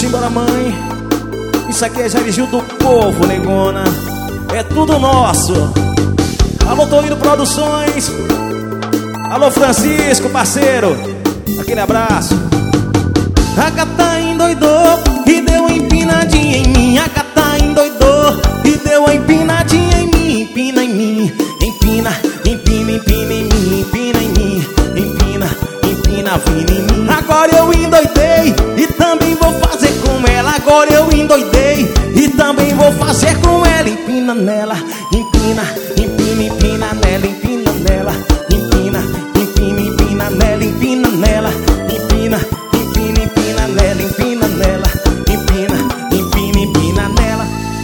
Simbora, mãe. Isso aqui é Jair Gil do povo, negona. É tudo nosso. Alô, Torino Produções. Alô, Francisco, parceiro. Aquele abraço. A gata endoidou e deu uma empinadinha em mim. A gata endoidou e deu uma empinadinha em mim. Empina em mim, empina, empina, empina em mim. Empina em mim, empina, empina, fina em mim. Agora eu endoidei e também vou fazer com ela. Agora eu endoidei e também vou fazer com ela. Empina nela, empina, empina, empina nela. Empina nela, empina, empina, empina nela. Empina nela, empina, empina, empina nela. Empina nela, empina, empina, empina nela.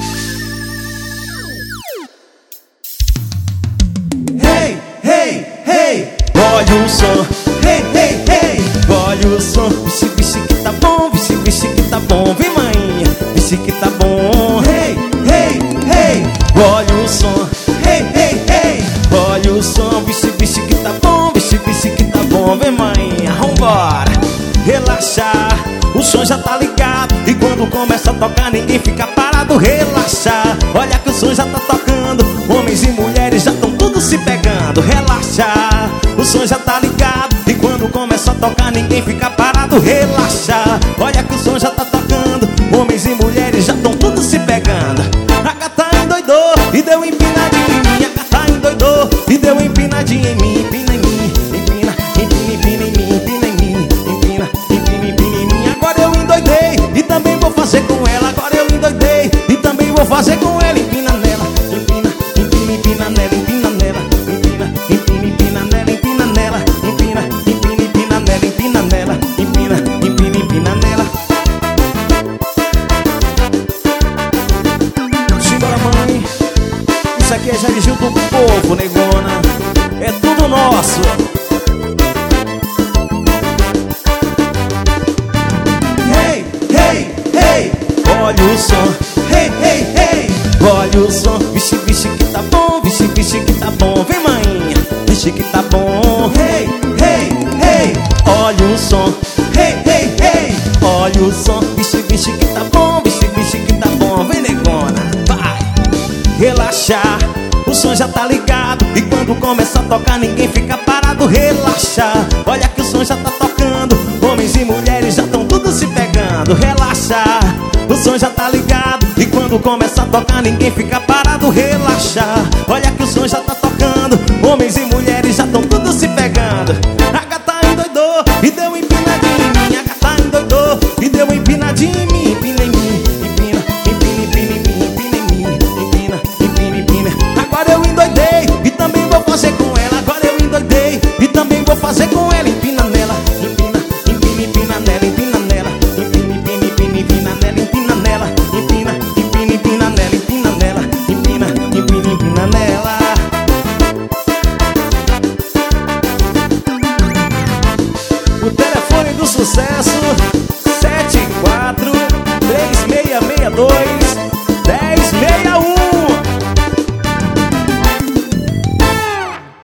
Hey, hey, hey, olha o som. Hey, hey, hey, olha o som. Vixe, vixe que tá bom, vixe, vixe que tá bom. Vem, mãe, vixe que tá bom. Hey, hey, hey, olha o som. Hey, hey, hey, olha o som. Vixe, vixe que tá bom, vixe, vixe que tá bom. Vem, mãe, vambora. Relaxar, o som já tá ligado e quando começa a tocar ninguém fica parado. Relaxar, olha que o som já tá tocando. Homens e mulheres já tão tudo se pegando. Relaxar, o som já tá ligado e quando começa a tocar ninguém fica parado. Relaxar, olha que o som já tá tocando. Homens e mulheres já tão tudo se pegando. A gata endoidou e deu empinadinha em mim. A gata endoidou e deu empinadinha em mim. Empina em mim, empina, empina, empina em mim. Empina em mim, empina, empina, empina em mim. Agora eu endoidei e também vou fazer com ela. Agora eu endoidei e também vou fazer com ela. Empina nela, empina, empina, empina nela. Empina nela, empina, empina, empina nela. Empina nela, empina, empina, empina nela. Empina nela, empina, empina, empina nela. Simbora, mãe. Isso aqui é Jair Gil do povo, negona. É tudo nosso. Hey, hey, hey, olha o som. Hey, hey, hey, olha o som. Vixe, vixe que tá bom, vixe, vixe que tá bom. Vem, mãe, vixe que tá bom. Hey, hey, hey, olha o som. Hey, hey, hey, olha o som. Vixe, vixe que tá bom, vixe, vixe que tá bom. Vem, negona, vai. Relaxar, o som já tá ligado e quando começa a tocar ninguém fica parado. Relaxar, olha que o som já tá tocando. Homens e mulheres já tão tudo se pegando. Relaxar, o som já tá ligado e quando começa a tocar ninguém fica parado. Relaxar, olha que o som já tá tocando. Homens e mulheres já tão tudo se pegando. A gata endoidou e deu empinadinha em mim. A gata endoidou e deu empinadinha em mim. Empina em mim, empina, empina, empina em mim. Empina em mim, empina, empina, empina. Agora eu endoidei e também vou fazer com ela. Agora eu endoidei e também vou fazer com ela. Empina nela, empina, empina, empina nela. Empina nela, empina, empina, empina, empina nela. Empina nela, empina, empina, empina nela. Empina nela, empina, empina, empina nela. O telefone do sucesso 743662